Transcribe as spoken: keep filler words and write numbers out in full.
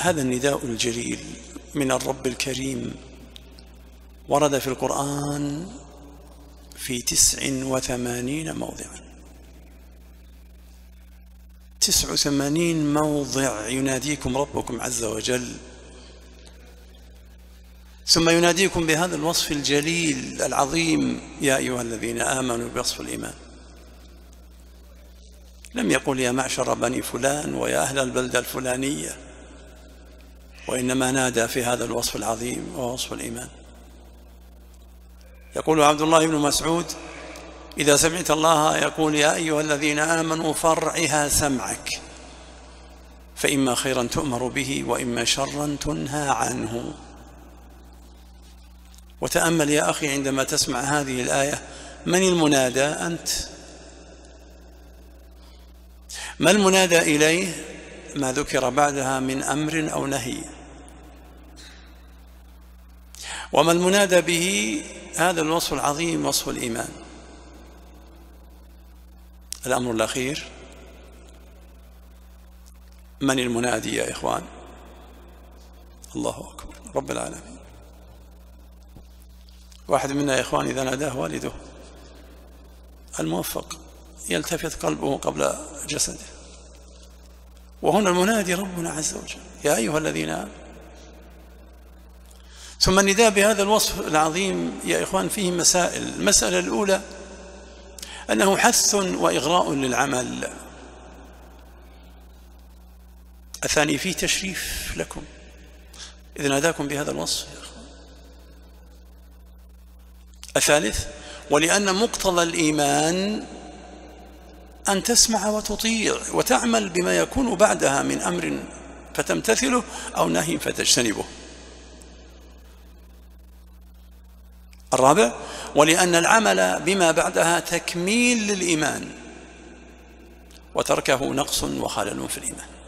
هذا النداء الجليل من الرب الكريم ورد في القرآن في تسع وثمانين موضعا، تسع وثمانين موضع يناديكم ربكم عز وجل، ثم يناديكم بهذا الوصف الجليل العظيم: يا أيها الذين آمنوا، بوصف الإيمان. لم يقل يا معشر بني فلان ويا أهل البلدة الفلانية، وإنما نادى في هذا الوصف العظيم وهو وصف الإيمان. يقول عبد الله بن مسعود: إذا سمعت الله يقول يا أيها الذين آمنوا فارعها سمعك، فإما خيرا تؤمر به وإما شرا تنهى عنه. وتأمل يا أخي عندما تسمع هذه الآية، من المنادى؟ أنت. ما المنادى إليه؟ ما ذكر بعدها من أمر أو نهي. وما المنادى به؟ هذا الوصف العظيم، وصف الإيمان. الأمر الأخير: من المنادي يا إخوان؟ الله أكبر، رب العالمين. واحد منا يا إخوان إذا ناداه والده الموفق يلتفت قلبه قبل جسده، وهنا المنادي ربنا عز وجل: يا أيها الذين آمنوا. ثم النداء بهذا الوصف العظيم يا إخوان فيه مسائل. المسألة الأولى أنه حث وإغراء للعمل. الثاني فيه تشريف لكم إذ ناداكم بهذا الوصف يا إخوان. الثالث: ولأن مقتضى الإيمان أن تسمع وتطيع وتعمل بما يكون بعدها من أمر فتمتثله أو نهي فتجتنبه. الرابع: ولأن العمل بما بعدها تكميل للإيمان، وتركه نقص وخلل في الإيمان.